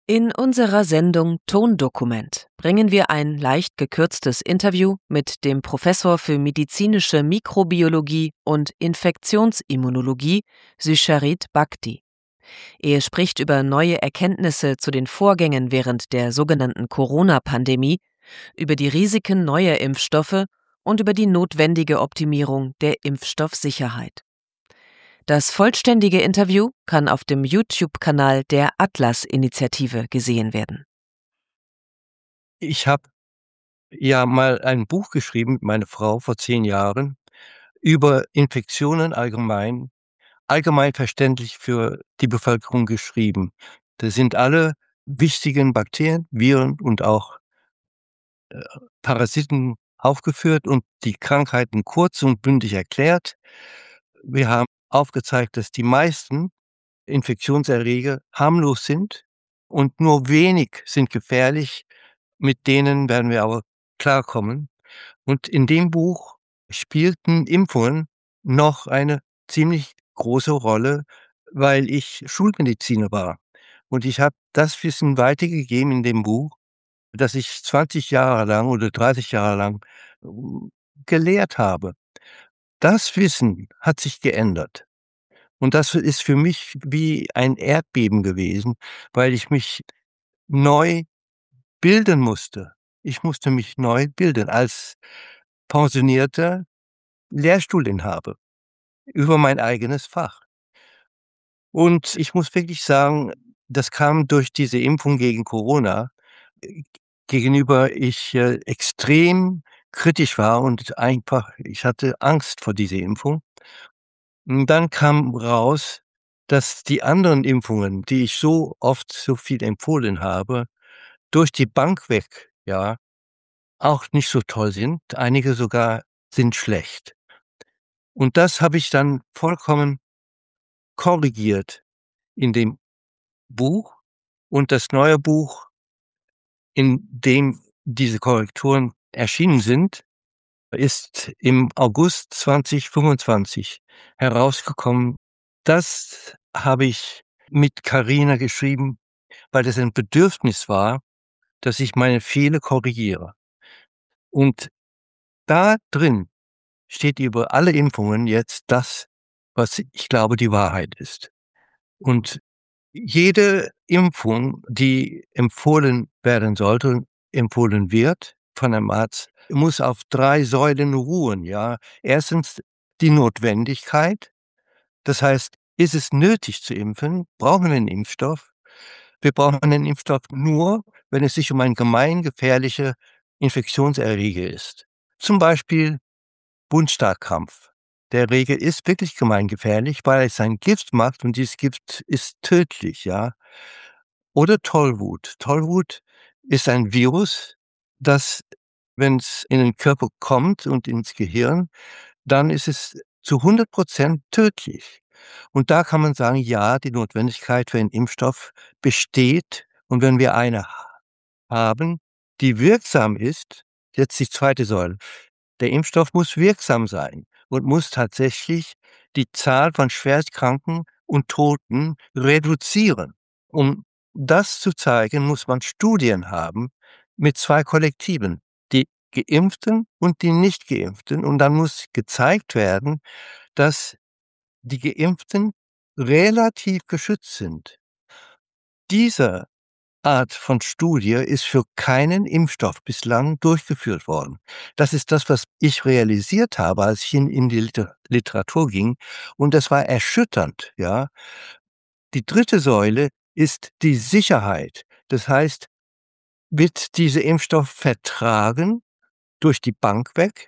In unserer Sendung Tondokument bringen wir ein leicht gekürztes Interview mit dem Professor für medizinische Mikrobiologie und Infektionsimmunologie Susharit Bhakdi. Er spricht über neue Erkenntnisse zu den Vorgängen während der sogenannten Corona-Pandemie, über die Risiken neuer Impfstoffe und über die notwendige Optimierung der Impfstoffsicherheit. Das vollständige Interview kann auf dem YouTube-Kanal der Atlas-Initiative gesehen werden. Ich habe ja mal ein Buch geschrieben mit meiner Frau vor 10 Jahren über Infektionen allgemein verständlich für die Bevölkerung geschrieben. Da sind alle wichtigen Bakterien, Viren und auch Parasiten aufgeführt und die Krankheiten kurz und bündig erklärt. Wir haben aufgezeigt, dass die meisten Infektionserreger harmlos sind und nur wenig sind gefährlich. Mit denen werden wir aber klarkommen. Und in dem Buch spielten Impfungen noch eine ziemlich große Rolle, weil ich Schulmediziner war. Und ich habe das Wissen weitergegeben in dem Buch, das ich 20 Jahre lang oder 30 Jahre lang gelehrt habe. Das Wissen hat sich geändert. Und das ist für mich wie ein Erdbeben gewesen, weil ich mich neu bilden musste. Ich musste mich neu bilden als pensionierter Lehrstuhlinhaber über mein eigenes Fach. Und ich muss wirklich sagen, das kam durch diese Impfung gegen Corona, gegenüber ich extrem kritisch war und einfach ich hatte Angst vor dieser Impfung. Und dann kam raus, dass die anderen Impfungen, die ich so oft so viel empfohlen habe, durch die Bank weg, ja, auch nicht so toll sind. Einige sogar sind schlecht. Und das habe ich dann vollkommen korrigiert in dem Buch. Und das neue Buch, in dem diese Korrekturen erschienen sind, ist im August 2025 herausgekommen. Das habe ich mit Carina geschrieben, weil das ein Bedürfnis war, dass ich meine Fehler korrigiere. Und da drin steht über alle Impfungen jetzt das, was ich glaube, die Wahrheit ist. Und jede Impfung, die empfohlen werden sollte, empfohlen wird von einem Arzt, muss auf 3 Säulen ruhen, ja. Erstens die Notwendigkeit. Das heißt, ist es nötig zu impfen? Brauchen wir 'n Impfstoff? Wir brauchen einen Impfstoff nur, wenn es sich um ein gemeingefährlicher Infektionserreger ist. Zum Beispiel Wundstarkrampf. Der Erreger ist wirklich gemeingefährlich, weil es ein Gift macht und dieses Gift ist tödlich, ja. Oder Tollwut. Tollwut ist ein Virus, das, wenn es in den Körper kommt und ins Gehirn, dann ist es zu 100% tödlich. Und da kann man sagen, ja, die Notwendigkeit für einen Impfstoff besteht. Und wenn wir eine haben, die wirksam ist, jetzt die zweite Säule. Der Impfstoff muss wirksam sein und muss tatsächlich die Zahl von Schwerstkranken und Toten reduzieren. Um das zu zeigen, muss man Studien haben mit 2 Kollektiven, die Geimpften und die Nicht-Geimpften. Und dann muss gezeigt werden, dass die Geimpften relativ geschützt sind. Diese Art von Studie ist für keinen Impfstoff bislang durchgeführt worden. Das ist das, was ich realisiert habe, als ich in die Literatur ging, und das war erschütternd, ja. Die dritte Säule ist die Sicherheit. Das heißt, wird dieser Impfstoff vertragen durch die Bank weg,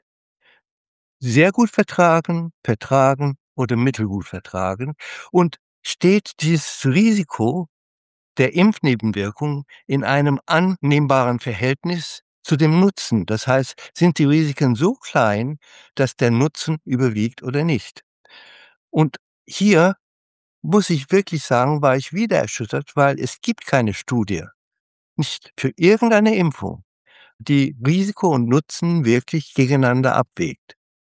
sehr gut vertragen oder mittelgut vertragen, und steht dieses Risiko der Impfnebenwirkungen in einem annehmbaren Verhältnis zu dem Nutzen. Das heißt, sind die Risiken so klein, dass der Nutzen überwiegt oder nicht? Und hier muss ich wirklich sagen, war ich wieder erschüttert, weil es gibt keine Studie, nicht für irgendeine Impfung, die Risiko und Nutzen wirklich gegeneinander abwägt.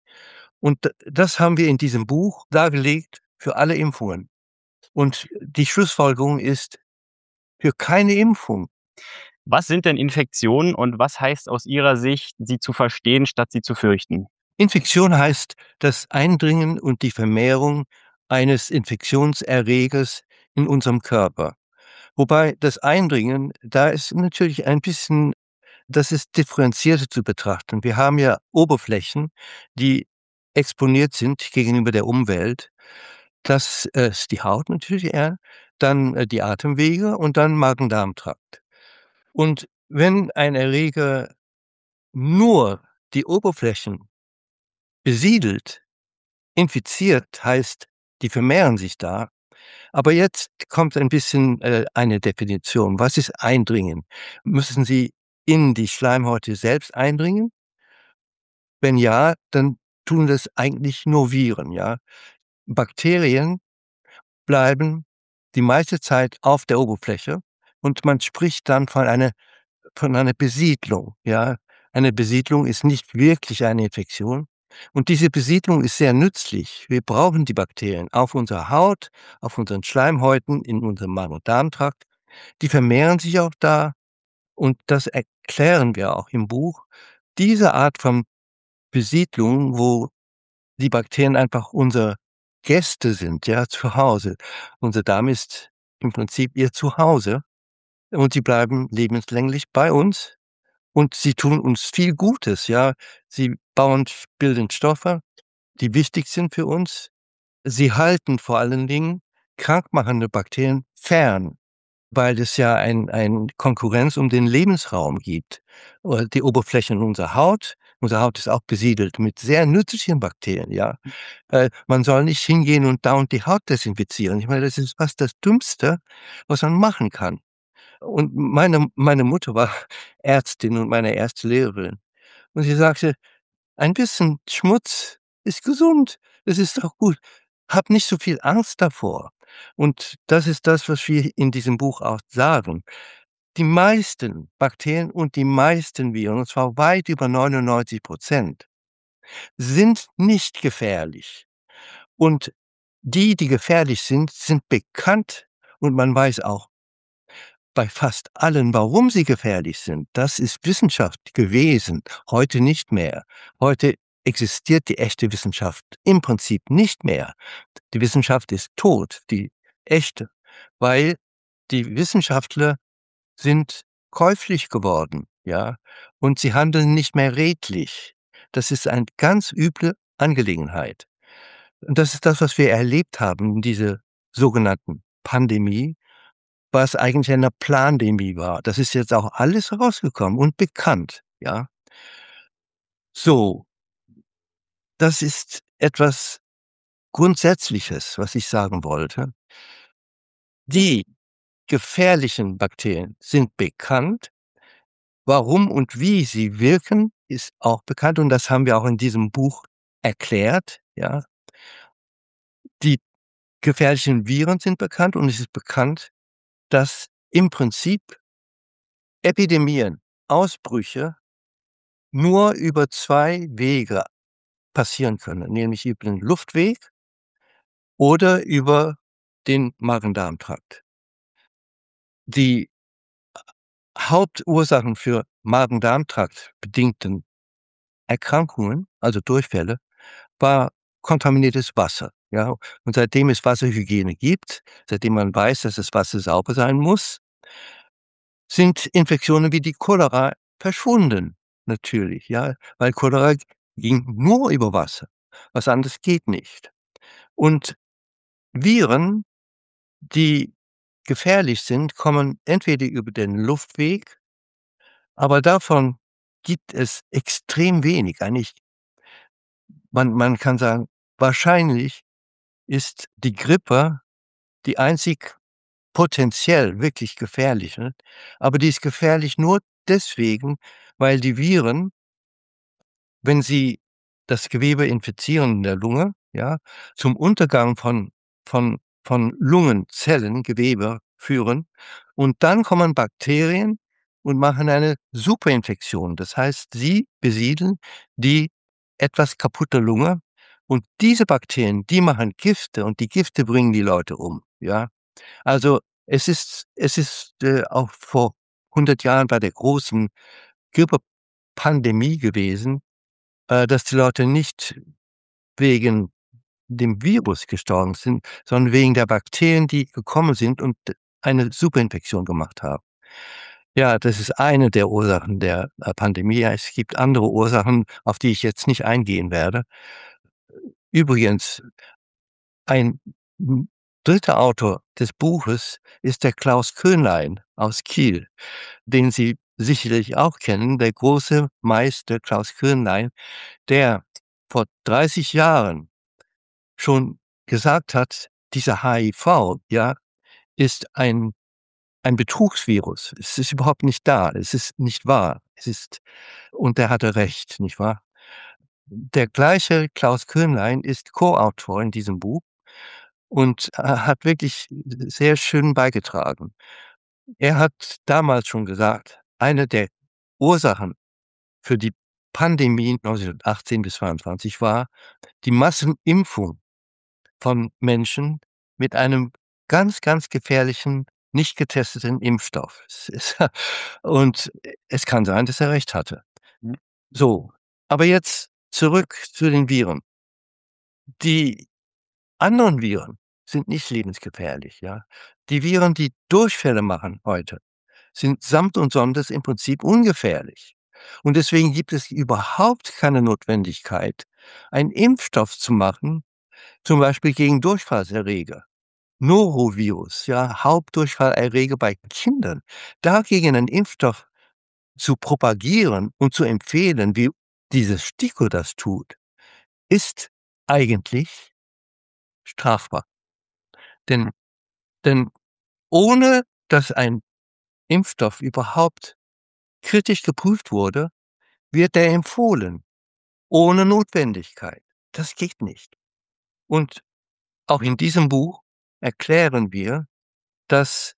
Und das haben wir in diesem Buch dargelegt für alle Impfungen. Und die Schlussfolgerung ist: für keine Impfung. Was sind denn Infektionen und was heißt aus Ihrer Sicht, sie zu verstehen, statt sie zu fürchten? Infektion heißt das Eindringen und die Vermehrung eines Infektionserregers in unserem Körper. Wobei das Eindringen, da ist natürlich ein bisschen, das ist differenzierter zu betrachten. Wir haben ja Oberflächen, die exponiert sind gegenüber der Umwelt. Das ist die Haut natürlich eher, dann die Atemwege und dann Magen-Darm-Trakt. Und wenn ein Erreger nur die Oberflächen besiedelt, infiziert, heißt, die vermehren sich da. Aber jetzt kommt ein bisschen eine Definition. Was ist Eindringen? Müssen Sie in die Schleimhäute selbst eindringen? Wenn ja, dann tun das eigentlich nur Viren, ja. Bakterien bleiben die meiste Zeit auf der Oberfläche und man spricht dann von einer Besiedlung, ja. Eine Besiedlung ist nicht wirklich eine Infektion und diese Besiedlung ist sehr nützlich. Wir brauchen die Bakterien auf unserer Haut, auf unseren Schleimhäuten, in unserem Magen- und Darmtrakt. Die vermehren sich auch da und das erklären wir auch im Buch. Diese Art von Besiedlung, wo die Bakterien einfach unsere Gäste sind, ja, zu Hause. Unser Darm ist im Prinzip ihr Zuhause und sie bleiben lebenslänglich bei uns und sie tun uns viel Gutes, ja. Sie bilden Stoffe, die wichtig sind für uns. Sie halten vor allen Dingen krankmachende Bakterien fern, weil es ja ein Konkurrenz um den Lebensraum gibt. Die Oberfläche unserer Haut, unsere Haut ist auch besiedelt mit sehr nützlichen Bakterien, ja. Man soll nicht hingehen und dauernd die Haut desinfizieren. Ich meine, das ist fast das Dümmste, was man machen kann. Und meine Mutter war Ärztin und meine erste Lehrerin. Und sie sagte: „Ein bisschen Schmutz ist gesund. Es ist doch gut. Hab nicht so viel Angst davor.“ Und das ist das, was wir in diesem Buch auch sagen. Die meisten Bakterien und die meisten Viren, und zwar weit über 99%, sind nicht gefährlich. Und die, die gefährlich sind, sind bekannt und man weiß auch bei fast allen, warum sie gefährlich sind. Das ist Wissenschaft gewesen, heute nicht mehr. Heute existiert die echte Wissenschaft im Prinzip nicht mehr. Die Wissenschaft ist tot, die echte, weil die Wissenschaftler sind käuflich geworden, ja, und sie handeln nicht mehr redlich. Das ist eine ganz üble Angelegenheit. Und das ist das, was wir erlebt haben, diese sogenannten Pandemie, was eigentlich eine Plandemie war. Das ist jetzt auch alles rausgekommen und bekannt, ja. So, das ist etwas Grundsätzliches, was ich sagen wollte. Die gefährlichen Bakterien sind bekannt. Warum und wie sie wirken, ist auch bekannt und das haben wir auch in diesem Buch erklärt, ja. Die gefährlichen Viren sind bekannt und es ist bekannt, dass im Prinzip Epidemien, Ausbrüche nur über 2 Wege passieren können, nämlich über den Luftweg oder über den Magen-Darm-Trakt. Die Hauptursachen für Magen-Darm-Trakt bedingten Erkrankungen, also Durchfälle, war kontaminiertes Wasser, ja? Und seitdem es Wasserhygiene gibt, seitdem man weiß, dass das Wasser sauber sein muss, sind Infektionen wie die Cholera verschwunden, natürlich, ja, weil Cholera ging nur über Wasser. Was anderes geht nicht. Und Viren, die gefährlich sind, kommen entweder über den Luftweg, aber davon gibt es extrem wenig. Eigentlich, man kann sagen, wahrscheinlich ist die Grippe die einzig potenziell wirklich gefährliche, aber die ist gefährlich nur deswegen, weil die Viren, wenn sie das Gewebe infizieren in der Lunge, ja, zum Untergang von Lungenzellen, Gewebe führen und dann kommen Bakterien und machen eine Superinfektion. Das heißt, sie besiedeln die etwas kaputte Lunge und diese Bakterien, die machen Gifte und die Gifte bringen die Leute um, ja. Also Es ist auch vor 100 Jahren bei der großen Grippepandemie gewesen, dass die Leute nicht wegen dem Virus gestorben sind, sondern wegen der Bakterien, die gekommen sind und eine Superinfektion gemacht haben. Ja, das ist eine der Ursachen der, Pandemie. Ja, es gibt andere Ursachen, auf die ich jetzt nicht eingehen werde. Übrigens, ein, 3. Autor des Buches ist der Klaus Köhnlein aus Kiel, den Sie sicherlich auch kennen, der große Meister Klaus Köhnlein, der vor 30 Jahren schon gesagt hat, dieser HIV, ja, ist ein Betrugsvirus. Es ist überhaupt nicht da. Es ist nicht wahr. Und er hatte recht, nicht wahr? Der gleiche Klaus Köhnlein ist Co-Autor in diesem Buch und hat wirklich sehr schön beigetragen. Er hat damals schon gesagt, eine der Ursachen für die Pandemie 1918 bis 22 war die Massenimpfung von Menschen mit einem ganz, ganz gefährlichen, nicht getesteten Impfstoff. Und es kann sein, dass er recht hatte. Mhm. So, aber jetzt zurück zu den Viren. Die anderen Viren sind nicht lebensgefährlich, ja. Die Viren, die Durchfälle machen heute, sind samt und sonders im Prinzip ungefährlich. Und deswegen gibt es überhaupt keine Notwendigkeit, einen Impfstoff zu machen, zum Beispiel gegen Durchfallserreger. Norovirus, ja, Hauptdurchfallerreger bei Kindern. Dagegen einen Impfstoff zu propagieren und zu empfehlen, wie dieses STIKO das tut, ist eigentlich strafbar. Denn denn ohne dass ein Impfstoff überhaupt kritisch geprüft wurde, wird er empfohlen, ohne Notwendigkeit. Das geht nicht. Und auch in diesem Buch erklären wir, dass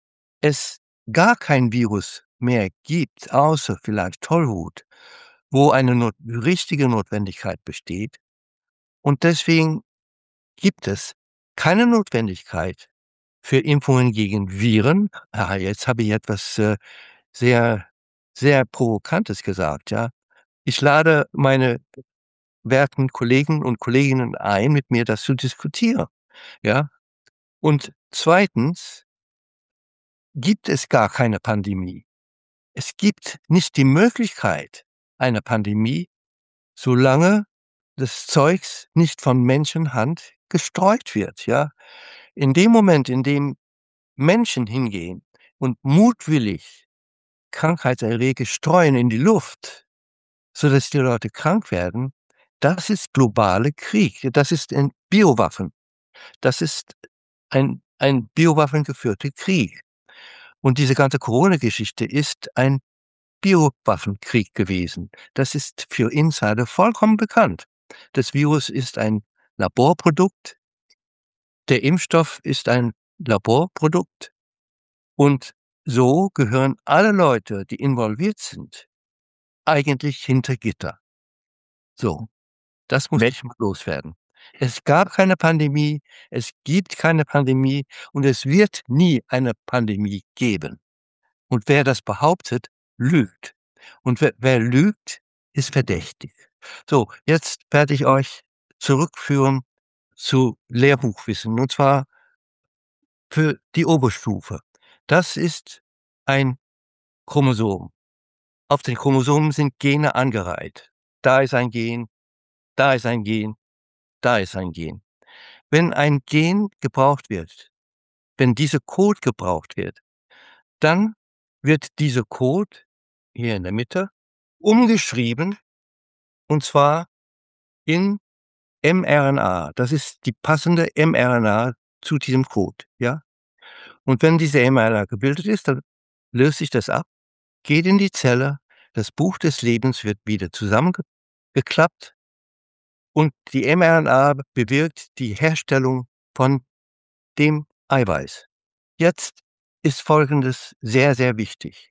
es gar kein Virus mehr gibt, außer vielleicht Tollwut, wo eine richtige Notwendigkeit besteht. Und deswegen gibt es keine Notwendigkeit für Impfungen gegen Viren. Jetzt habe ich etwas sehr, sehr Provokantes gesagt, ja. Ich lade meine werten Kollegen und Kolleginnen ein, mit mir das zu diskutieren, ja. Und zweitens gibt es gar keine Pandemie. Es gibt nicht die Möglichkeit einer Pandemie, solange das Zeugs nicht von Menschenhand gestreut wird, ja. In dem Moment, in dem Menschen hingehen und mutwillig Krankheitserreger streuen in die Luft, sodass die Leute krank werden, das ist globale Krieg. Das ist ein Biowaffen. Das ist ein biowaffengeführter Krieg. Und diese ganze Corona-Geschichte ist ein Biowaffenkrieg gewesen. Das ist für Insider vollkommen bekannt. Das Virus ist ein Laborprodukt, der Impfstoff ist ein Laborprodukt und so gehören alle Leute, die involviert sind, eigentlich hinter Gitter. So, das musste Wel ich mal loswerden. Es gab keine Pandemie, es gibt keine Pandemie und es wird nie eine Pandemie geben. Und wer das behauptet, lügt. Und wer lügt, ist verdächtig. So, jetzt werde ich euch zurückführen zu Lehrbuchwissen, und zwar für die Oberstufe. Das ist ein Chromosom. Auf den Chromosomen sind Gene angereiht. Da ist ein Gen, da ist ein Gen, da ist ein Gen. Wenn ein Gen gebraucht wird, wenn dieser Code gebraucht wird, dann wird dieser Code hier in der Mitte umgeschrieben, und zwar in mRNA. Das ist die passende mRNA zu diesem Code, ja? Und wenn diese mRNA gebildet ist, dann löst sich das ab, geht in die Zelle, das Buch des Lebens wird wieder zusammengeklappt und die mRNA bewirkt die Herstellung von dem Eiweiß. Jetzt ist Folgendes sehr, sehr wichtig.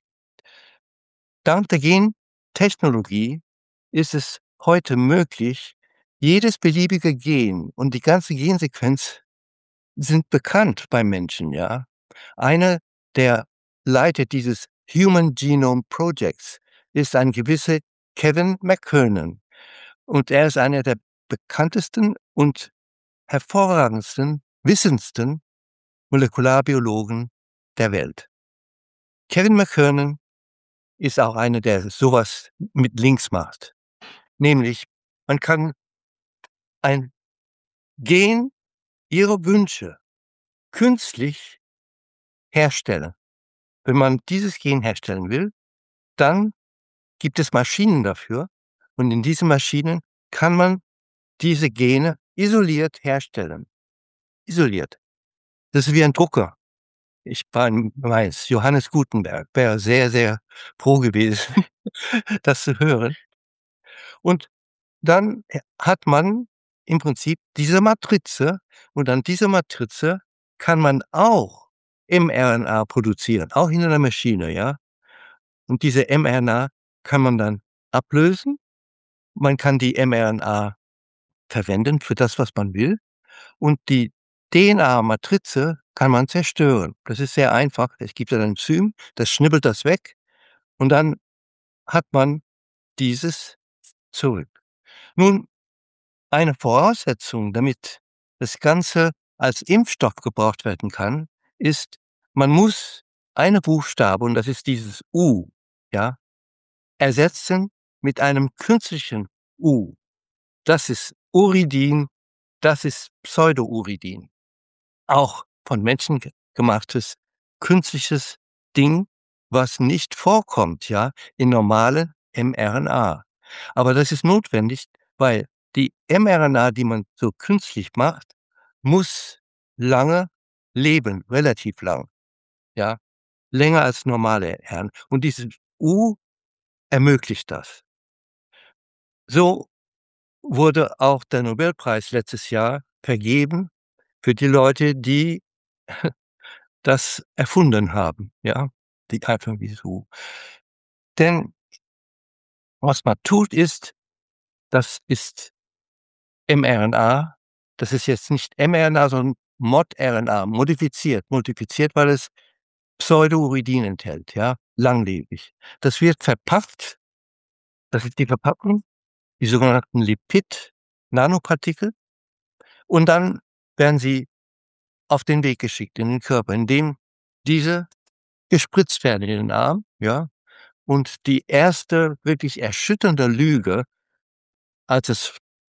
Dank der Gentechnologie ist es heute möglich, jedes beliebige Gen und die ganze Gensequenz sind bekannt beim Menschen, ja. Einer, der Leiter dieses Human Genome Projects ist ein gewisser Kevin McKernan. Und er ist einer der bekanntesten und hervorragendsten, wissendsten Molekularbiologen der Welt. Kevin McKernan ist auch einer, der sowas mit links macht. Nämlich, man kann ein Gen Ihrer Wünsche künstlich herstellen. Wenn man dieses Gen herstellen will, dann gibt es Maschinen dafür und in diesen Maschinen kann man diese Gene isoliert herstellen. Isoliert. Das ist wie ein Drucker. Ich weiß, Johannes Gutenberg wäre sehr, sehr froh gewesen, das zu hören. Und dann hat man im Prinzip diese Matrize und an dieser Matrize kann man auch mRNA produzieren, auch in einer Maschine, ja? Und diese mRNA kann man dann ablösen. Man kann die mRNA verwenden für das, was man will. Und die DNA-Matrize kann man zerstören. Das ist sehr einfach. Es gibt ein Enzym, das schnibbelt das weg und dann hat man dieses zurück. Nun, eine Voraussetzung, damit das Ganze als Impfstoff gebraucht werden kann, ist, man muss eine Buchstabe, und das ist dieses U, ja, ersetzen mit einem künstlichen U. Das ist Uridin, das ist Pseudouridin. Auch von Menschen gemachtes künstliches Ding, was nicht vorkommt, ja, in normale mRNA. Aber das ist notwendig, weil die mRNA, die man so künstlich macht, muss lange leben, relativ lang, ja, länger als normale RNA. Und dieses U ermöglicht das. So wurde auch der Nobelpreis letztes Jahr vergeben für die Leute, die das erfunden haben, ja, die einfach wie so. Denn was man tut ist, das ist mRNA, das ist jetzt nicht mRNA, sondern modRNA, modifiziert, weil es Pseudouridin enthält, ja, langlebig. Das wird verpackt, das ist die Verpackung, die sogenannten Lipid-Nanopartikel, und dann werden sie auf den Weg geschickt in den Körper, indem diese gespritzt werden in den Arm, ja. Und die erste wirklich erschütternde Lüge, als es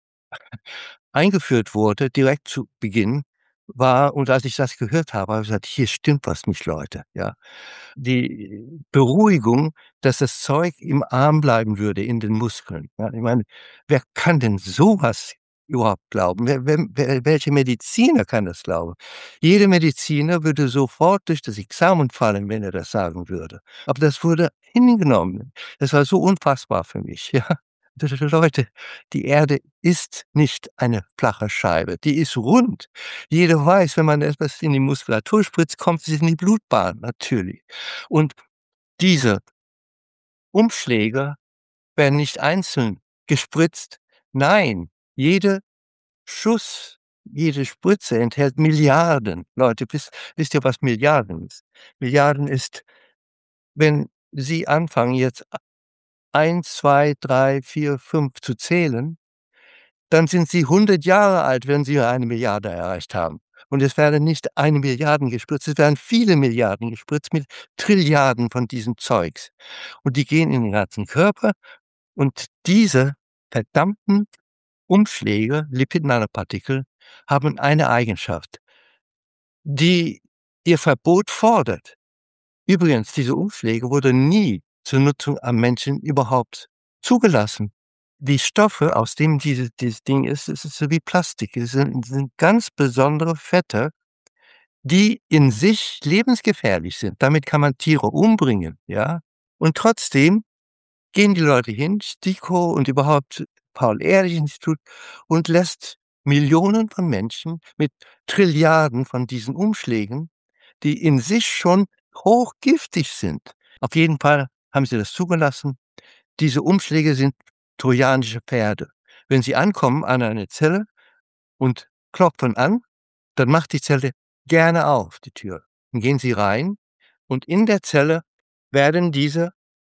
eingeführt wurde, direkt zu Beginn, war, und als ich das gehört habe, habe ich gesagt: „Hier stimmt was nicht, Leute", ja. Die Beruhigung, dass das Zeug im Arm bleiben würde, in den Muskeln, ja. Ich meine, wer kann denn sowas überhaupt glauben? Welche Mediziner kann das glauben? Jeder Mediziner würde sofort durch das Examen fallen, wenn er das sagen würde. Aber das wurde hingenommen. Das war so unfassbar für mich, ja. Leute, die Erde ist nicht eine flache Scheibe, die ist rund. Jeder weiß, wenn man etwas in die Muskulatur spritzt, kommt es in die Blutbahn, natürlich. Und diese Umschläge werden nicht einzeln gespritzt. Nein, jeder Schuss, jede Spritze enthält Milliarden. Leute, wisst ihr, was Milliarden ist? Milliarden ist, wenn Sie anfangen, jetzt 1, 2, 3, 4, 5 zu zählen, dann sind Sie 100 Jahre alt, wenn Sie 1 Milliarde erreicht haben. Und es werden nicht 1 Milliarde gespritzt, es werden viele Milliarden gespritzt mit Trilliarden von diesem Zeugs. Und die gehen in den ganzen Körper und diese verdammten Umschläge, Lipid-Nanopartikel, haben eine Eigenschaft, die ihr Verbot fordert. Übrigens, diese Umschläge wurden nie zur Nutzung am Menschen überhaupt zugelassen. Die Stoffe, aus denen dieses Ding ist, es ist so wie Plastik. Es sind ganz besondere Fette, die in sich lebensgefährlich sind. Damit kann man Tiere umbringen, ja? Und trotzdem gehen die Leute hin, STIKO und überhaupt Paul-Ehrlich-Institut, und lässt Millionen von Menschen mit Trilliarden von diesen Umschlägen, die in sich schon hochgiftig sind. Auf jeden Fall haben sie das zugelassen. Diese Umschläge sind trojanische Pferde. Wenn sie ankommen an eine Zelle und klopfen an, dann macht die Zelle gerne auf, die Tür. Dann gehen Sie rein und in der Zelle werden diese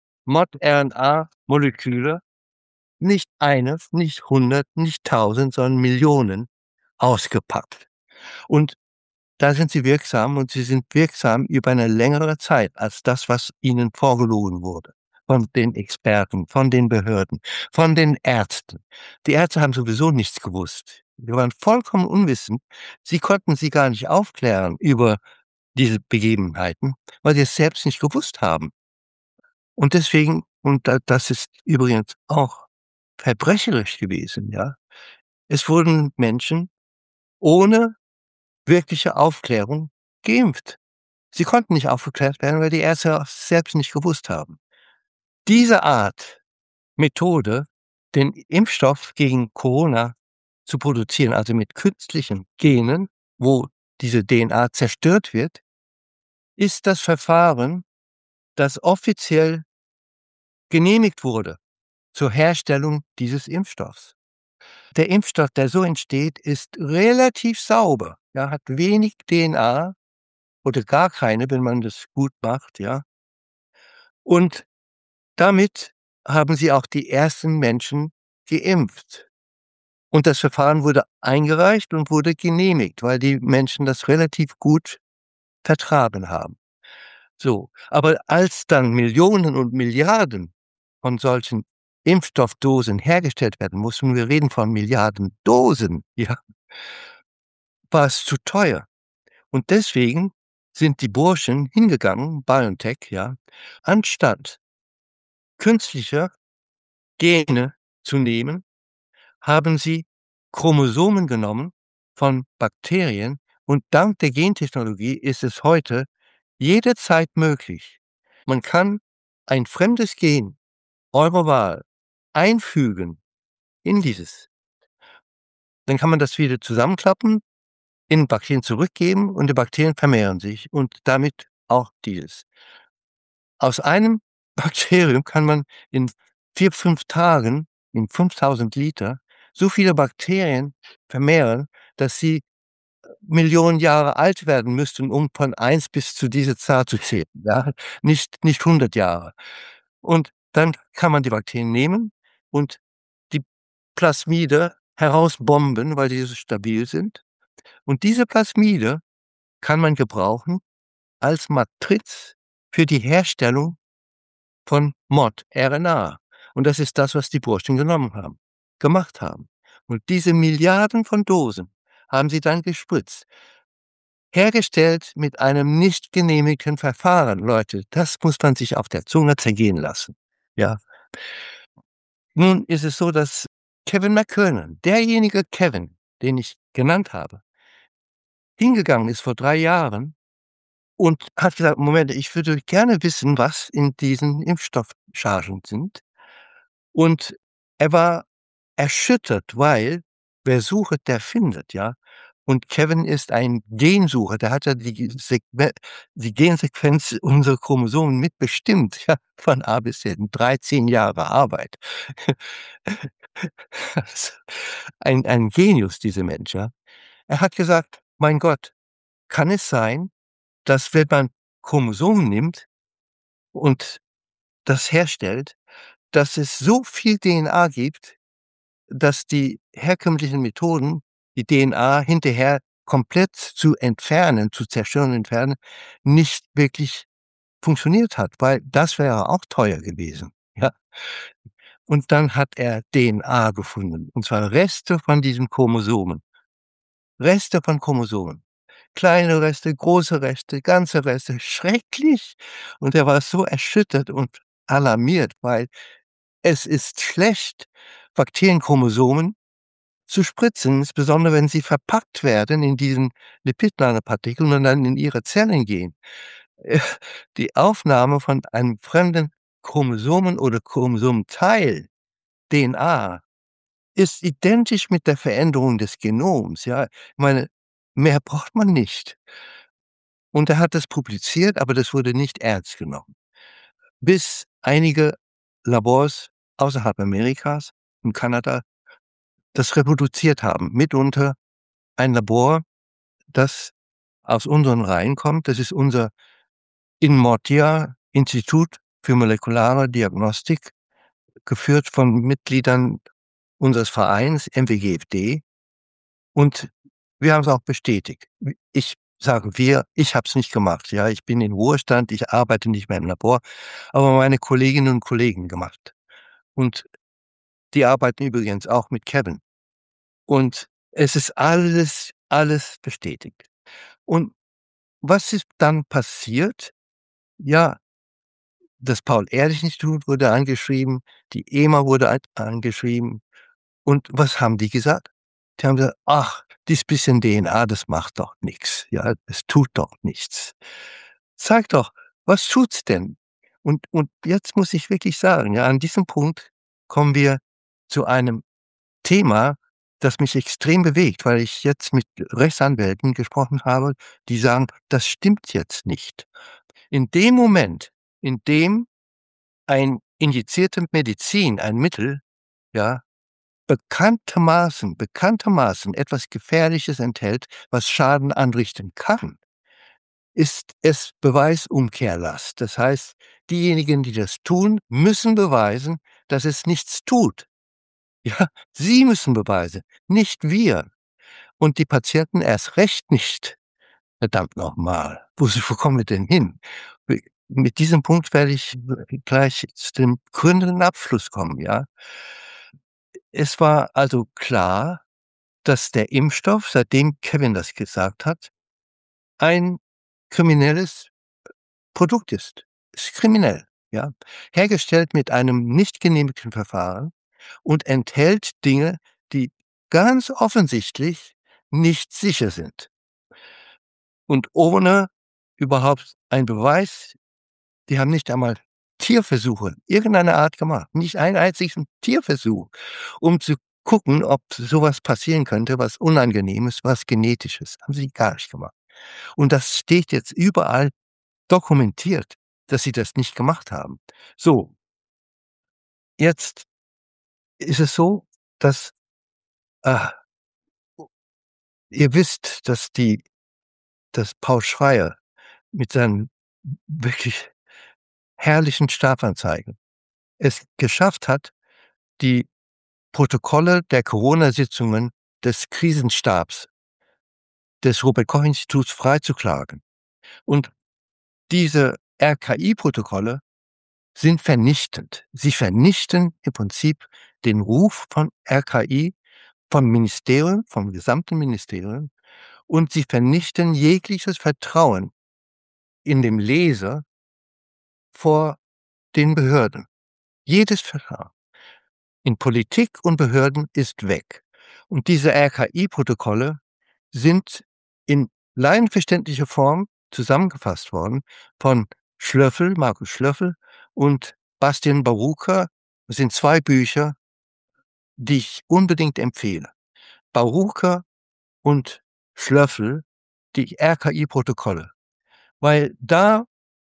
mRNA-Moleküle nicht eine, nicht 100, nicht 1.000, sondern Millionen ausgepackt. Und da sind sie wirksam und sie sind wirksam über eine längere Zeit als das, was ihnen vorgelogen wurde. Von den Experten, von den Behörden, von den Ärzten. Die Ärzte haben sowieso nichts gewusst. Wir waren vollkommen unwissend. Sie konnten sie gar nicht aufklären über diese Begebenheiten, weil sie es selbst nicht gewusst haben. Und deswegen, das ist übrigens auch verbrecherisch gewesen, ja. Es wurden Menschen ohne wirkliche Aufklärung geimpft. Sie konnten nicht aufgeklärt werden, weil die Ärzte auch selbst nicht gewusst haben. Diese Art Methode, den Impfstoff gegen Corona zu produzieren, also mit künstlichen Genen, wo diese DNA zerstört wird, ist das Verfahren, das offiziell genehmigt wurde zur Herstellung dieses Impfstoffs. Der Impfstoff, der so entsteht, ist relativ sauber, ja, hat wenig DNA oder gar keine, wenn man das gut macht, ja. Und damit haben sie auch die ersten Menschen geimpft. Und das Verfahren wurde eingereicht und wurde genehmigt, weil die Menschen das relativ gut vertragen haben. So, aber als dann Millionen und Milliarden von solchen Impfstoffdosen hergestellt werden mussten, wir reden von Milliarden Dosen, ja, war es zu teuer. Und deswegen sind die Burschen hingegangen, BioNTech, ja, anstatt künstlicher Gene zu nehmen, haben sie Chromosomen genommen von Bakterien und dank der Gentechnologie ist es heute jederzeit möglich. Man kann ein fremdes Gen eurer Wahl einfügen in dieses. Dann kann man das wieder zusammenklappen, in Bakterien zurückgeben und die Bakterien vermehren sich und damit auch dieses. Aus einem Bakterium kann man in 4, 5 Tagen, in 5.000 Liter, so viele Bakterien vermehren, dass sie Millionen Jahre alt werden müssten, um von 1 bis zu dieser Zahl zu zählen, ja, nicht 100 Jahre. Und dann kann man die Bakterien nehmen und die Plasmide herausbomben, weil die so stabil sind. Und diese Plasmide kann man gebrauchen als Matriz für die Herstellung von mRNA. Und das ist das, was die Burschen gemacht haben. Und diese Milliarden von Dosen haben sie dann gespritzt. Hergestellt mit einem nicht genehmigten Verfahren, Leute, das muss man sich auf der Zunge zergehen lassen, ja. Nun ist es so, dass Kevin McKernan, derjenige Kevin, den ich genannt habe, hingegangen ist vor 3 Jahren und hat gesagt: „Moment, ich würde gerne wissen, was in diesen Impfstoffchargen sind." Und er war erschüttert, weil wer sucht, der findet, ja. Und Kevin ist ein Gensucher, der hat ja die Gensequenz unserer Chromosomen mitbestimmt, ja, von A bis Z, 13 Jahre Arbeit. Also, ein Genius, dieser Mensch, ja. Er hat gesagt: „Mein Gott, kann es sein, dass wenn man Chromosomen nimmt und das herstellt, dass es so viel DNA gibt, dass die herkömmlichen Methoden, die DNA hinterher komplett zu entfernen, zu zerstören und entfernen, nicht wirklich funktioniert hat, weil das wäre auch teuer gewesen, ja. Und dann hat er DNA gefunden, und zwar Reste von diesen Chromosomen. Reste von Chromosomen. Kleine Reste, große Reste, ganze Reste, schrecklich. Und er war so erschüttert und alarmiert, weil es ist schlecht, Bakterienchromosomen zu spritzen, insbesondere wenn sie verpackt werden in diesen Lipidnanopartikeln und dann in ihre Zellen gehen. Äh, Die Aufnahme von einem fremden Chromosomen oder Chromosomenteil, DNA, ist identisch mit der Veränderung des Genoms, ja. Ich meine, mehr braucht man nicht. Und er hat das publiziert, aber das wurde nicht ernst genommen, bis einige Labors außerhalb Amerikas, in Kanada, das reproduziert haben. Mitunter ein Labor, das aus unseren Reihen kommt. Das ist unser INMORTIA, Institut für molekulare Diagnostik, geführt von Mitgliedern unseres Vereins MWGFD. Und wir haben es auch bestätigt. Ich sage wir, ich habe es nicht gemacht. Ja, ich bin in Ruhestand, ich arbeite nicht mehr im Labor, aber meine Kolleginnen und Kollegen gemacht. Und die arbeiten übrigens auch mit Kevin. Und es ist alles bestätigt. Und was ist dann passiert? Ja, das Paul-Ehrlich-Institut wurde angeschrieben, die EMA wurde angeschrieben. Und was haben die gesagt? Die haben gesagt: „Ach, dies bisschen DNA, das macht doch nix. Ja, es tut doch nichts. Sag doch, was tut's denn?“ Und jetzt muss ich wirklich sagen, ja, an diesem Punkt kommen wir zu einem Thema, das mich extrem bewegt, weil ich jetzt mit Rechtsanwälten gesprochen habe, die sagen: „Das stimmt jetzt nicht.“ In dem Moment, in dem ein injizierte Medizin, ein Mittel, ja, bekanntermaßen etwas Gefährliches enthält, was Schaden anrichten kann, ist es Beweisumkehrlast. Das heißt, diejenigen, die das tun, müssen beweisen, dass es nichts tut. Ja, sie müssen beweisen, nicht wir. Und die Patienten erst recht nicht. Verdammt noch mal, wo kommen wir denn hin? Mit diesem Punkt werde ich gleich zu dem krönenden Abschluss kommen, ja? Es war also klar, dass der Impfstoff, seitdem Kevin das gesagt hat, ein kriminelles Produkt ist. Ist kriminell, ja? Hergestellt mit einem nicht genehmigten Verfahren und enthält Dinge, die ganz offensichtlich nicht sicher sind. Und ohne überhaupt einen Beweis, die haben nicht einmal Tierversuche irgendeiner Art gemacht, nicht einen einzigen Tierversuch, um zu gucken, ob so was passieren könnte, was Unangenehmes, was Genetisches. Haben sie gar nicht gemacht. Und das steht jetzt überall dokumentiert, dass sie das nicht gemacht haben. So, jetzt ist es so, dass, ah, ihr wisst, dass Paul Schreier mit seinen wirklich herrlichen Strafanzeigen es geschafft hat, die Protokolle der Corona-Sitzungen des Krisenstabs des Robert-Koch-Instituts freizuklagen. Und diese RKI-Protokolle sind vernichtend. Sie vernichten im Prinzip den Ruf von RKI, vom Ministerium, vom gesamten Ministerium, und sie vernichten jegliches Vertrauen in dem Leser vor den Behörden. Jedes Vertrauen in Politik und Behörden ist weg. Und diese RKI-Protokolle sind in laienverständlicher Form zusammengefasst worden von Schlöffel, Markus Schlöffel und Bastian Barucher. Das sind 2 Bücher, die ich unbedingt empfehle. Barucher und Schlöffel, die RKI-Protokolle. Weil da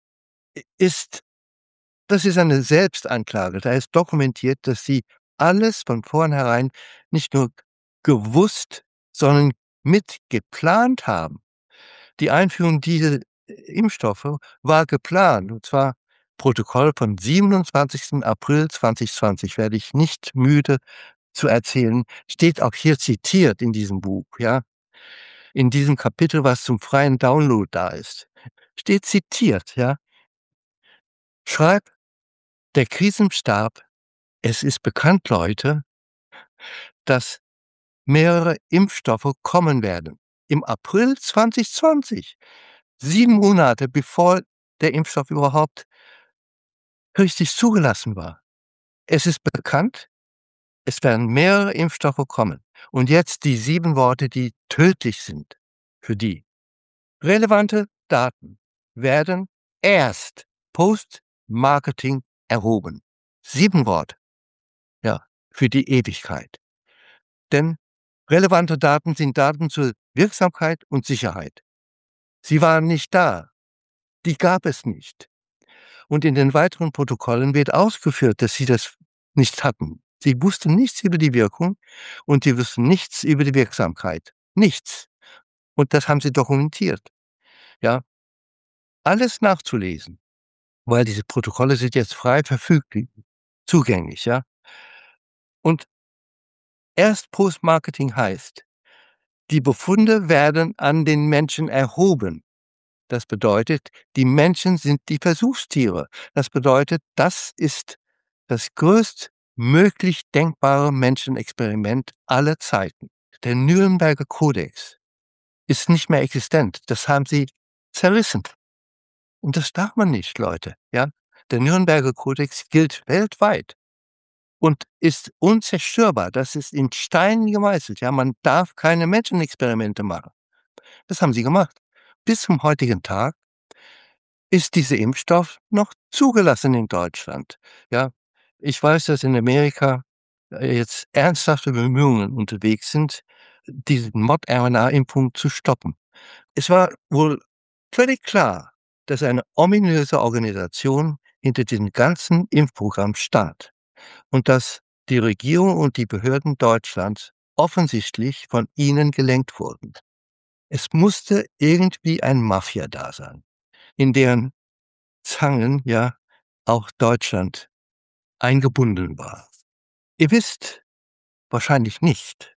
ist das ist eine Selbstanklage. Da ist dokumentiert, dass sie alles von vornherein nicht nur gewusst, sondern mitgeplant haben. Die Einführung dieser Impfstoffe war geplant, und zwar Protokoll von 27. April 2020, werde ich nicht müde zu erzählen, steht auch hier zitiert in diesem Buch, ja. In diesem Kapitel, was zum freien Download da ist, steht zitiert, ja. Schreibt der Krisenstab: „Es ist bekannt, Leute, dass mehrere Impfstoffe kommen werden.“ Im April 2020, 7 Monate bevor der Impfstoff überhaupt richtig zugelassen war. Es ist bekannt, es werden mehrere Impfstoffe kommen. Und jetzt die 7 Worte, die tödlich sind für die. Relevante Daten werden erst post-Marketing erhoben. 7 Worte, ja, für die Ewigkeit. Denn relevante Daten sind Daten zur Wirksamkeit und Sicherheit. Sie waren nicht da. Die gab es nicht. Und in den weiteren Protokollen wird ausgeführt, dass sie das nicht hatten. Sie wussten nichts über die Wirkung und sie wussten nichts über die Wirksamkeit. Nichts. Und das haben sie dokumentiert. ja, alles nachzulesen, weil diese Protokolle sind jetzt frei verfügbar zugänglich, ja. Und erst Postmarketing heißt, die Befunde werden an den Menschen erhoben. Das bedeutet, die Menschen sind die Versuchstiere. Das bedeutet, das ist das größtmöglich denkbare Menschenexperiment aller Zeiten. Der Nürnberger Kodex ist nicht mehr existent. Das haben sie zerrissen. Und das darf man nicht, Leute, ja? Der Nürnberger Kodex gilt weltweit und ist unzerstörbar. Das ist in Stein gemeißelt, ja? Man darf keine Menschenexperimente machen. Das haben sie gemacht. Bis zum heutigen Tag ist dieser Impfstoff noch zugelassen in Deutschland, ja? Ich weiß, dass in Amerika, jetzt ernsthafte Bemühungen unterwegs sind, diese Mod-RNA-Impfung zu stoppen. Es war wohl völlig klar, dass eine ominöse Organisation hinter diesem ganzen Impfprogramm stand und dass die Regierung und die Behörden Deutschlands offensichtlich von ihnen gelenkt wurden. Es musste irgendwie ein Mafia da sein, in deren Zangen ja auch Deutschland eingebunden war. Ihr wisst wahrscheinlich nicht,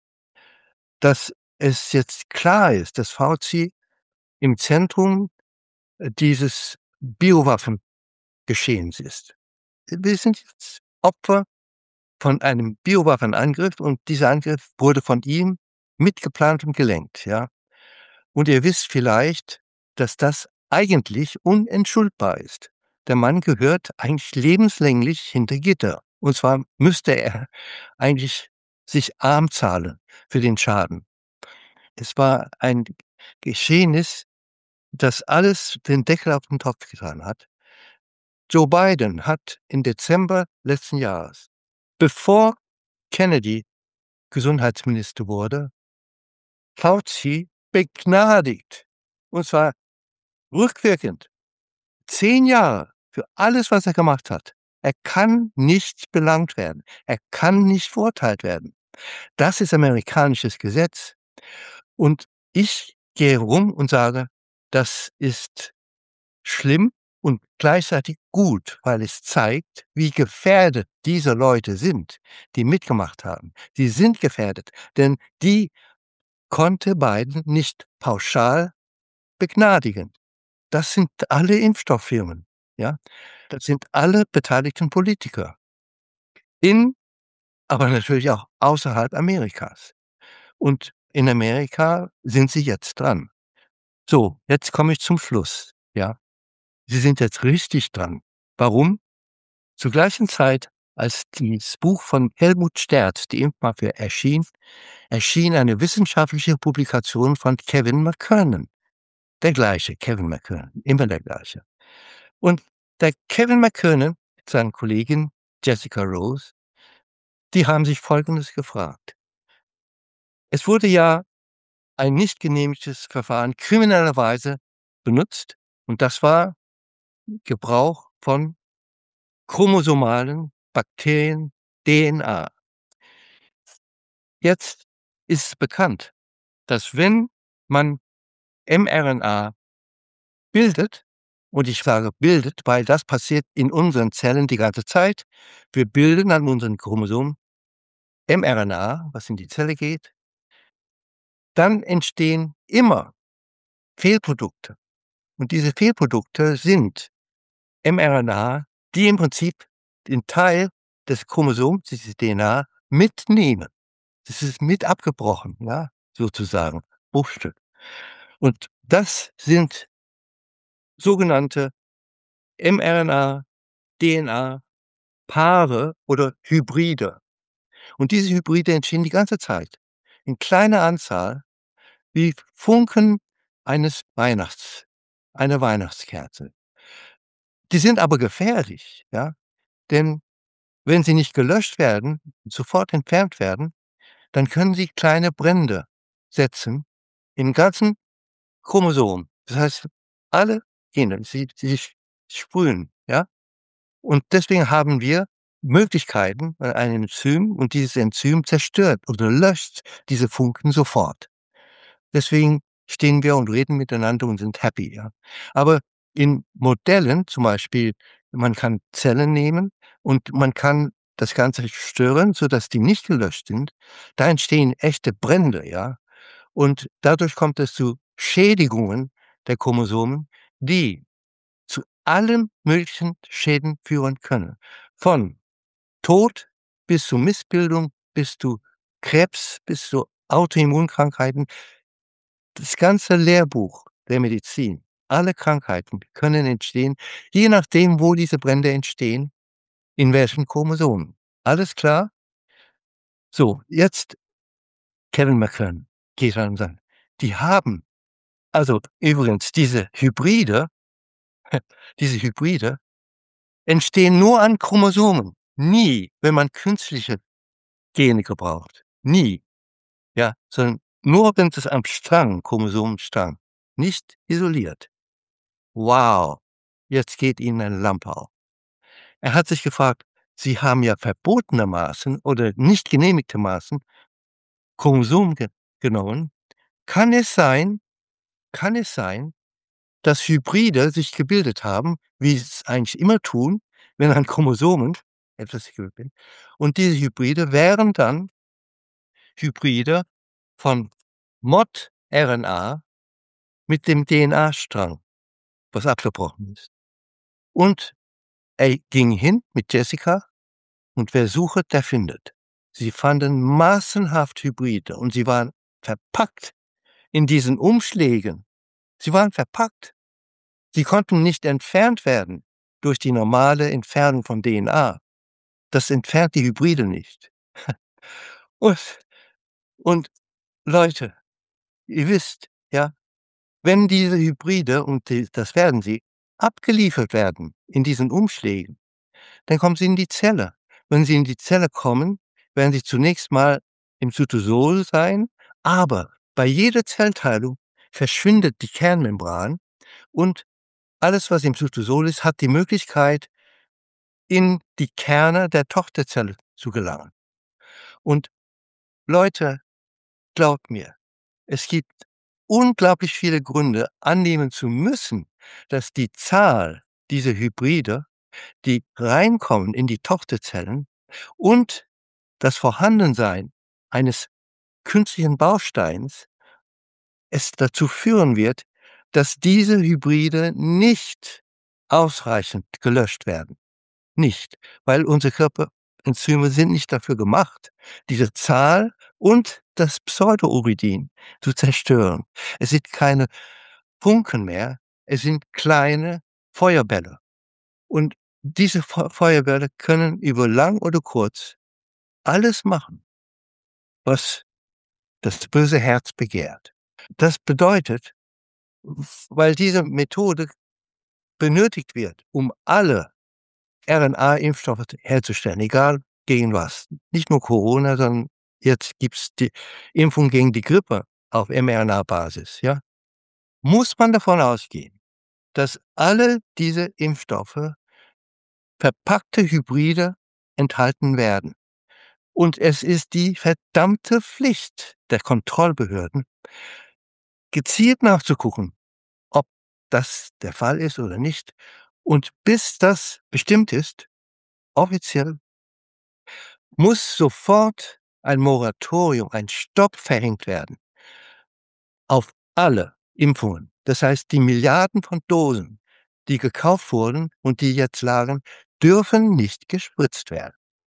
dass es jetzt klar ist, dass Fauci im Zentrum dieses Biowaffengeschehens ist. Wir sind jetzt Opfer von einem Biowaffenangriff und dieser Angriff wurde von ihm mitgeplant und gelenkt, ja. Und ihr wisst vielleicht, dass das eigentlich unentschuldbar ist. Der Mann gehört eigentlich lebenslänglich hinter Gitter. Und zwar müsste er eigentlich sich arm zahlen für den Schaden. Es war ein Geschehnis, das alles den Deckel auf den Topf getan hat. Joe Biden hat im Dezember letzten Jahres, bevor Kennedy Gesundheitsminister wurde, Fauci begnadigt. Und zwar rückwirkend. 10 Jahre für alles, was er gemacht hat. Er kann nicht belangt werden. Er kann nicht verurteilt werden. Das ist amerikanisches Gesetz. Und ich gehe rum und sage, das ist schlimm und gleichzeitig gut, weil es zeigt, wie gefährdet diese Leute sind, die mitgemacht haben. Sie sind gefährdet, denn die konnte Biden nicht pauschal begnadigen. Das sind alle Impfstofffirmen, ja? Das sind alle beteiligten Politiker. In aber natürlich auch außerhalb Amerikas. Und in Amerika sind sie jetzt dran. So, jetzt komme ich zum Schluss, ja? Sie sind jetzt richtig dran. Warum? Zur gleichen Zeit, als dieses Buch von Helmut Sterz, „Die Impfmafia", erschien eine wissenschaftliche Publikation von Kevin McKernan. Der gleiche Kevin McKernan, immer der gleiche. Und der Kevin McKernan mit seiner Kollegin Jessica Rose, die haben sich Folgendes gefragt. Es wurde ja ein nicht genehmigtes Verfahren kriminellerweise benutzt und das war Gebrauch von chromosomalen Bakterien, DNA. Jetzt ist bekannt, dass wenn man mRNA bildet, und ich sage bildet, weil das passiert in unseren Zellen die ganze Zeit. Wir bilden an unseren Chromosomen mRNA, was in die Zelle geht. Dann entstehen immer Fehlprodukte. Und diese Fehlprodukte sind mRNA, die im Prinzip den Teil des Chromosoms, diese DNA, mitnehmen. Das ist mit abgebrochen, ja, sozusagen, Bruchstück. Und das sind sogenannte mRNA, DNA, Paare oder Hybride. Und diese Hybride entstehen die ganze Zeit in kleiner Anzahl wie Funken einer Weihnachtskerze. Die sind aber gefährlich, ja, denn wenn sie nicht gelöscht werden, sofort entfernt werden, dann können sie kleine Brände setzen im ganzen Chromosom. Das heißt, alle Gene, sie sprühen, ja? Und deswegen haben wir Möglichkeiten, ein Enzym und dieses Enzym zerstört oder löscht diese Funken sofort. Deswegen stehen wir und reden miteinander und sind happy, ja. Aber in Modellen zum Beispiel, man kann Zellen nehmen und man kann das Ganze stören, sodass die nicht gelöscht sind. Da entstehen echte Brände, ja. Und dadurch kommt es zu Schädigungen der Chromosomen, die zu allen möglichen Schäden führen können. Von Tod bis zu Missbildung, bis zu Krebs, bis zu Autoimmunkrankheiten. Das ganze Lehrbuch der Medizin, alle Krankheiten können entstehen, je nachdem, wo diese Brände entstehen, in welchen Chromosomen. Alles klar? So, jetzt Kevin McKern geht ran und sagt, die haben also übrigens diese Hybride entstehen nur an Chromosomen, nie, wenn man künstliche Gene gebraucht. Nie, ja, sondern nur, wenn es am Strang, Chromosomenstrang, nicht isoliert. Wow, jetzt geht Ihnen eine Lampe auf. Er hat sich gefragt, Sie haben ja verbotenermaßen oder nicht genehmigtermaßen Chromosomen genommen. Kann es sein kann es sein, dass Hybride sich gebildet haben, wie sie es eigentlich immer tun, wenn an Chromosomen etwas gebildet wird, und diese Hybride wären dann Hybride von Mod-RNA mit dem DNA-Strang, was abgebrochen ist. Und er ging hin mit Jessica und wer sucht, der findet. Sie fanden massenhaft Hybride und sie waren verpackt in diesen Umschlägen. Sie waren verpackt. Sie konnten nicht entfernt werden durch die normale Entfernung von DNA. Das entfernt die Hybride nicht. Und und Leute, ihr wisst, ja, wenn diese Hybride, und das werden sie, abgeliefert werden in diesen Umschlägen, dann kommen sie in die Zelle. Wenn sie in die Zelle kommen, werden sie zunächst mal im Cytosol sein, aber bei jeder Zellteilung verschwindet die Kernmembran und alles, was im Cytosol ist, hat die Möglichkeit, in die Kerne der Tochterzelle zu gelangen. Und Leute, glaubt mir, es gibt unglaublich viele Gründe, annehmen zu müssen, dass die Zahl dieser Hybride, die reinkommen in die Tochterzellen, und das Vorhandensein eines künstlichen Bausteins es dazu führen wird, dass diese Hybride nicht ausreichend gelöscht werden. Nicht, weil unsere Körperenzyme sind nicht dafür gemacht, diese Zahl und das Pseudouridin zu zerstören. Es sind keine Funken mehr, es sind kleine Feuerbälle. Und diese Feuerbälle können über lang oder kurz alles machen, was das böse Herz begehrt. Das bedeutet, weil diese Methode benötigt wird, um alle RNA-Impfstoffe herzustellen, egal gegen was. Nicht nur Corona, sondern jetzt gibt's die Impfung gegen die Grippe auf mRNA-Basis, ja? Muss man davon ausgehen, dass alle diese Impfstoffe verpackte Hybride enthalten werden. Und es ist die verdammte Pflicht der Kontrollbehörden, gezielt nachzugucken, ob das der Fall ist oder nicht. Und bis das bestimmt ist, offiziell, muss sofort ein Moratorium, ein Stopp verhängt werden auf alle Impfungen. Das heißt, die Milliarden von Dosen, die gekauft wurden und die jetzt lagern, dürfen nicht gespritzt werden.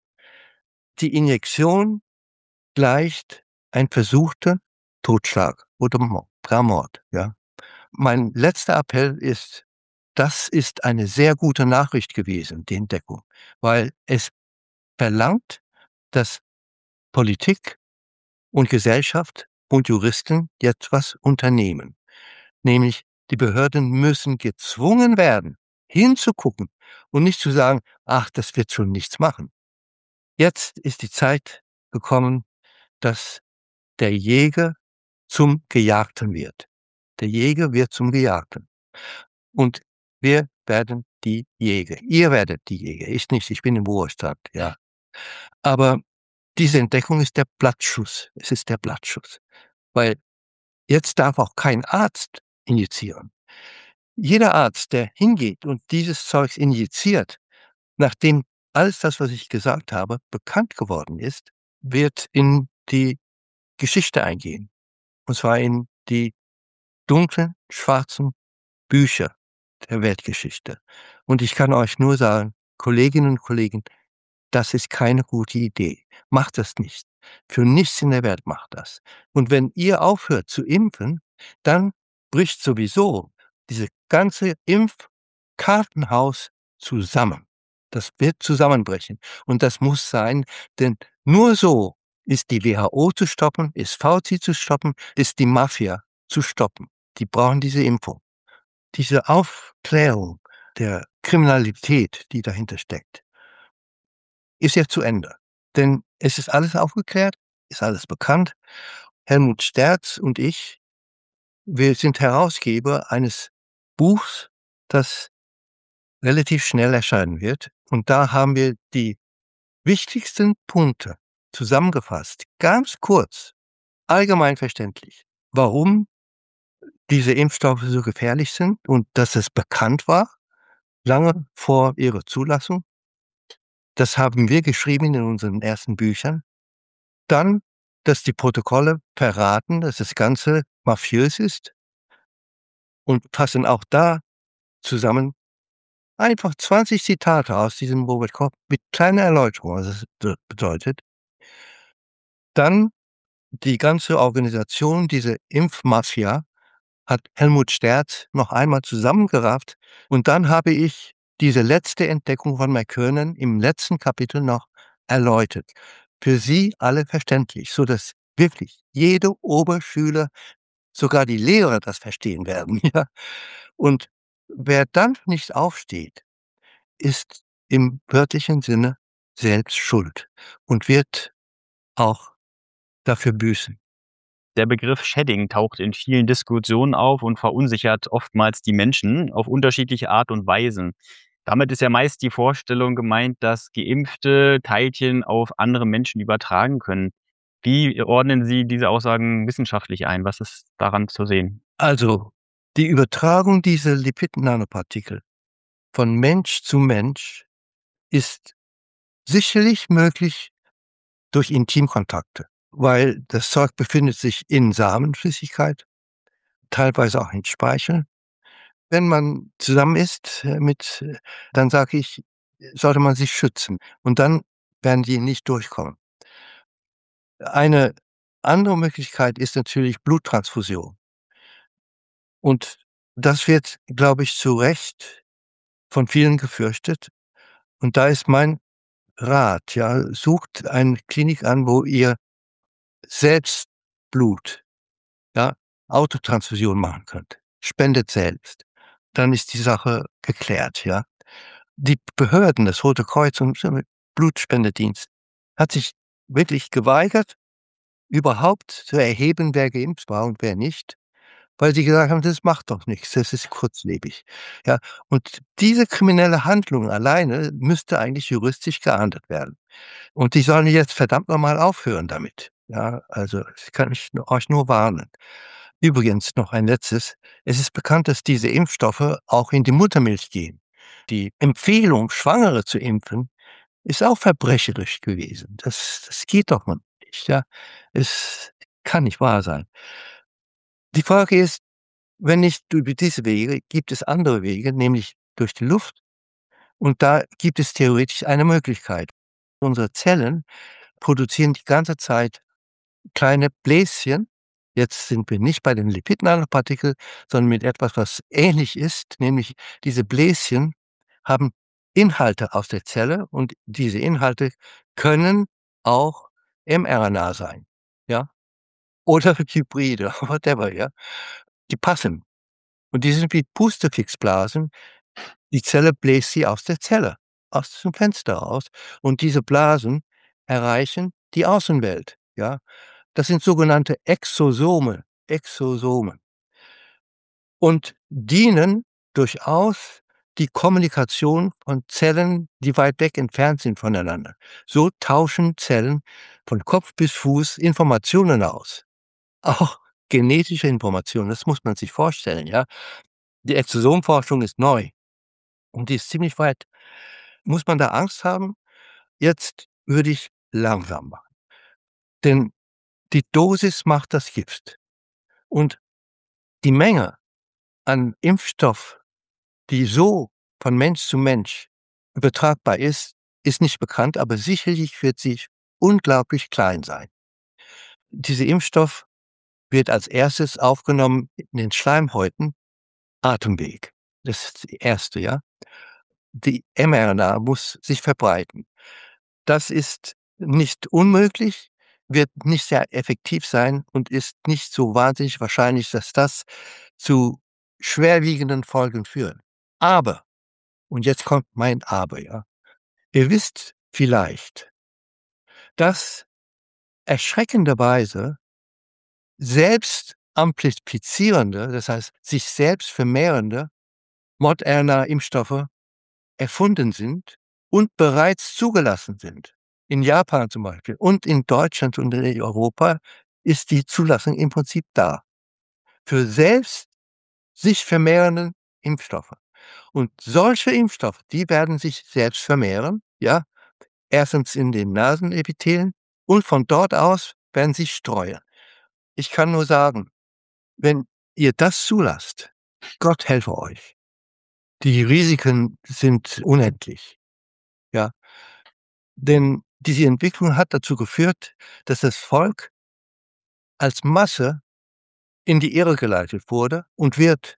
Die Injektion gleicht ein versuchter Totschlag oder Mord, ja. Mein letzter Appell ist, das ist eine sehr gute Nachricht gewesen, die Entdeckung, weil es verlangt, dass Politik und Gesellschaft und Juristen jetzt was unternehmen. Nämlich, die Behörden müssen gezwungen werden, hinzugucken und nicht zu sagen: „Ach, das wird schon nichts machen." Jetzt ist die Zeit gekommen, dass der Jäger zum Gejagten wird. Der Jäger wird zum Gejagten. Und wir werden die Jäger. Ihr werdet die Jäger, ich nicht, ich bin im Ruhestand, ja. Aber diese Entdeckung ist der Blattschuss. Es ist der Blattschuss, weil Jetzt darf auch kein Arzt injizieren. Jeder Arzt, der hingeht und dieses Zeugs injiziert, nachdem alles das, was ich gesagt habe, bekannt geworden ist, wird in die Geschichte eingehen. Und zwar in die dunklen, schwarzen Bücher der Weltgeschichte. Und ich kann euch nur sagen, Kolleginnen und Kollegen, das ist keine gute Idee. Macht das nicht. Für nichts in der Welt macht das. Und wenn ihr aufhört zu impfen, dann bricht sowieso diese ganze Impfkartenhaus zusammen. Das wird zusammenbrechen. Und das muss sein, denn nur so ist die WHO zu stoppen, ist Fauci zu stoppen, ist die Mafia zu stoppen. Die brauchen diese Impfung. Diese Aufklärung der Kriminalität, die dahinter steckt, ist jetzt zu Ende. Denn es ist alles aufgeklärt, ist alles bekannt. Helmut Sterz und ich, wir sind Herausgeber eines Buchs, das relativ schnell erscheinen wird. Und da haben wir die wichtigsten Punkte zusammengefasst, ganz kurz, allgemein verständlich, warum diese Impfstoffe so gefährlich sind und dass es bekannt war, lange vor ihrer Zulassung. Das haben wir geschrieben in unseren ersten Büchern. Dann, dass die Protokolle verraten, dass das Ganze mafiös ist und fassen auch da zusammen einfach 20 Zitate aus diesem Robert Koch mit kleiner Erläuterung, was es bedeutet. Dann die ganze Organisation, diese Impfmafia, hat Helmut Sterz noch einmal zusammengerafft und dann habe ich diese letzte Entdeckung von McKernan im letzten Kapitel noch erläutert. Für Sie alle verständlich, sodass wirklich jede Oberschüler, sogar die Lehrer das verstehen werden, ja. Und wer dann nicht aufsteht, ist im wörtlichen Sinne selbst schuld und wird auch dafür büßen. Der Begriff Shedding taucht in vielen Diskussionen auf und verunsichert oftmals die Menschen auf unterschiedliche Art und Weisen. Damit ist ja meist die Vorstellung gemeint, dass Geimpfte Teilchen auf andere Menschen übertragen können. Wie ordnen Sie diese Aussagen wissenschaftlich ein? Was ist daran zu sehen? Also, die Übertragung dieser Lipid-Nanopartikel von Mensch zu Mensch ist sicherlich möglich durch Intimkontakte, weil das Zeug befindet sich in Samenflüssigkeit, teilweise auch in Speichel. Wenn man zusammen ist dann sage ich, sollte man sich schützen und dann werden die nicht durchkommen. Eine andere Möglichkeit ist natürlich Bluttransfusion und das wird, glaube ich, zu Recht von vielen gefürchtet und da ist mein Rat, ja, sucht eine Klinik an, wo ihr selbst Blut, ja, Autotransfusion machen könnt. Spendet selbst. Dann ist die Sache geklärt, ja. Die Behörden, das Rote Kreuz und Blutspendedienst, hat sich wirklich geweigert, überhaupt zu erheben, wer geimpft war und wer nicht, weil sie gesagt haben: „Das macht doch nichts, das ist kurzlebig." Ja, und diese kriminelle Handlung alleine müsste eigentlich juristisch geahndet werden. Und die sollen jetzt verdammt noch mal aufhören damit. Ja, also, das kann ich euch nur warnen. Übrigens noch ein Letztes. Es ist bekannt, dass diese Impfstoffe auch in die Muttermilch gehen. Die Empfehlung, Schwangere zu impfen, ist auch verbrecherisch gewesen. Das geht doch mal nicht, ja. Es kann nicht wahr sein. Die Frage ist, wenn nicht über diese Wege, gibt es andere Wege, nämlich durch die Luft. Und da gibt es theoretisch eine Möglichkeit. Unsere Zellen produzieren die ganze Zeit kleine Bläschen. Jetzt sind wir nicht bei den Lipid-Nanopartikeln, sondern mit etwas, was ähnlich ist, nämlich diese Bläschen haben Inhalte aus der Zelle und diese Inhalte können auch mRNA sein, ja, oder Hybride, whatever, ja. Die passen und die sind wie Pustefixblasen. Die Zelle bläst sie aus der Zelle, aus dem Fenster raus und diese Blasen erreichen die Außenwelt, ja. Das sind sogenannte Exosome, Exosome und dienen durchaus die Kommunikation von Zellen, die weit weg entfernt sind voneinander. So tauschen Zellen von Kopf bis Fuß Informationen aus, auch genetische Information. Das muss man sich vorstellen, ja. Die Exosomforschung ist neu und die ist ziemlich weit. Muss man da Angst haben? Jetzt würde ich langsam machen, denn die Dosis macht das Gift. Und die Menge an Impfstoff, die so von Mensch zu Mensch übertragbar ist, ist nicht bekannt, aber sicherlich wird sie unglaublich klein sein. Dieser Impfstoff wird als erstes aufgenommen in den Schleimhäuten, Atemweg. Das ist die erste, ja. Die mRNA muss sich verbreiten. Das ist nicht unmöglich, wird nicht sehr effektiv sein und ist nicht so wahnsinnig wahrscheinlich, dass das zu schwerwiegenden Folgen führt. Aber, und jetzt kommt mein Aber, ja. Ihr wisst vielleicht, dass erschreckenderweise selbst amplifizierende, das heißt sich selbst vermehrende Mod-RNA-Impfstoffe erfunden sind und bereits zugelassen sind. In Japan zum Beispiel und in Deutschland und in Europa ist die Zulassung im Prinzip da. Für selbst sich vermehrenden Impfstoffe. Und solche Impfstoffe, die werden sich selbst vermehren, ja, erstens in den Nasenepithelien und von dort aus werden sie streuen. Ich kann nur sagen, wenn ihr das zulasst, Gott helfe euch. Die Risiken sind unendlich, ja. Denn diese Entwicklung hat dazu geführt, dass das Volk als Masse in die Irre geleitet wurde und wird.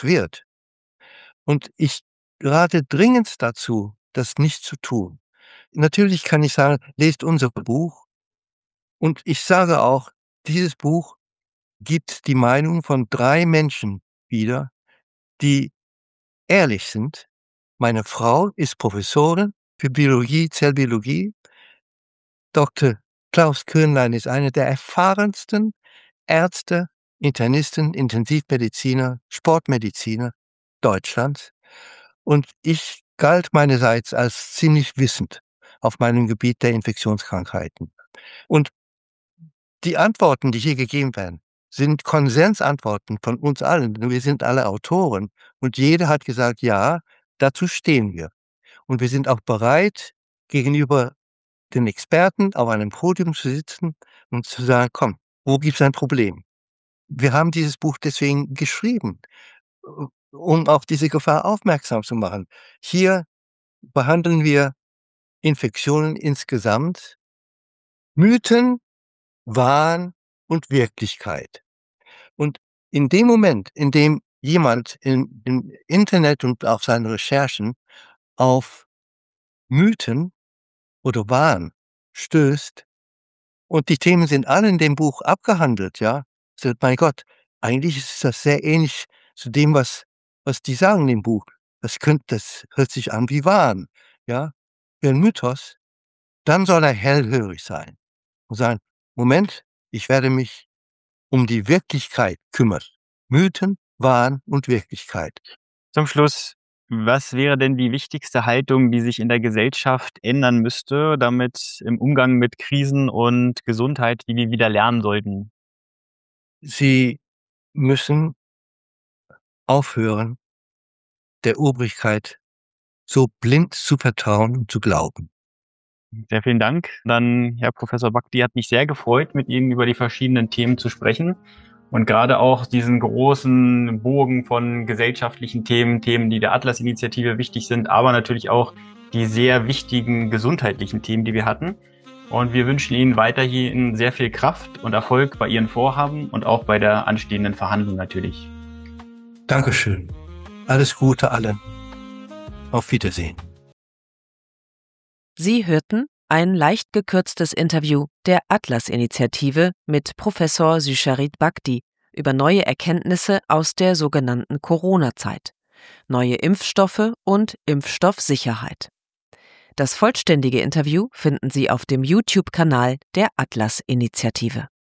Und ich rate dringend dazu, das nicht zu tun. Natürlich kann ich sagen, lest unser Buch. Und ich sage auch, dieses Buch gibt die Meinung von 3 Menschen wieder, die ehrlich sind. Meine Frau ist Professorin für Biologie, Zellbiologie. Dr. Klaus Köhnlein ist einer der erfahrensten Ärzte, Internisten, Intensivmediziner, Sportmediziner Deutschlands. Und ich galt meinerseits als ziemlich wissend auf meinem Gebiet der Infektionskrankheiten. Und die Antworten, die hier gegeben werden, sind Konsensantworten von uns allen. Wir sind alle Autoren und jeder hat gesagt, ja, dazu stehen wir. Und wir sind auch bereit, gegenüber den Experten auf einem Podium zu sitzen und zu sagen, komm, wo gibt's ein Problem? Wir haben dieses Buch deswegen geschrieben, um auf diese Gefahr aufmerksam zu machen. Hier behandeln wir Infektionen insgesamt, Mythen, Wahn und Wirklichkeit. Und in dem Moment, in dem jemand im Internet und auf seinen Recherchen auf Mythen oder Wahn stößt und die Themen sind alle in dem Buch abgehandelt, ja, so, mein Gott, eigentlich ist das sehr ähnlich zu dem, was die sagen in dem Buch. Das hört sich an wie Wahn, ja, wie ein Mythos. Dann soll er hellhörig sein und sagen: „Moment, ich werde mich um die Wirklichkeit kümmern.“ Mythen, Wahn und Wirklichkeit. Zum Schluss, was wäre denn die wichtigste Haltung, die sich in der Gesellschaft ändern müsste, damit im Umgang mit Krisen und Gesundheit, die wir wieder lernen sollten? Sie müssen aufhören, der Obrigkeit so blind zu vertrauen und zu glauben. Sehr vielen Dank. Dann, Herr Professor Bhakdi, hat mich sehr gefreut, mit Ihnen über die verschiedenen Themen zu sprechen und gerade auch diesen großen Bogen von gesellschaftlichen Themen, die der Atlas-Initiative wichtig sind, aber natürlich auch die sehr wichtigen gesundheitlichen Themen, die wir hatten. Und wir wünschen Ihnen weiterhin sehr viel Kraft und Erfolg bei Ihren Vorhaben und auch bei der anstehenden Verhandlung natürlich. Dankeschön. Alles Gute allen. Auf Wiedersehen. Sie hörten ein leicht gekürztes Interview der Atlas-Initiative mit Professor Susharit Bhakdi über neue Erkenntnisse aus der sogenannten Corona-Zeit, neue Impfstoffe und Impfstoffsicherheit. Das vollständige Interview finden Sie auf dem YouTube-Kanal der Atlas-Initiative.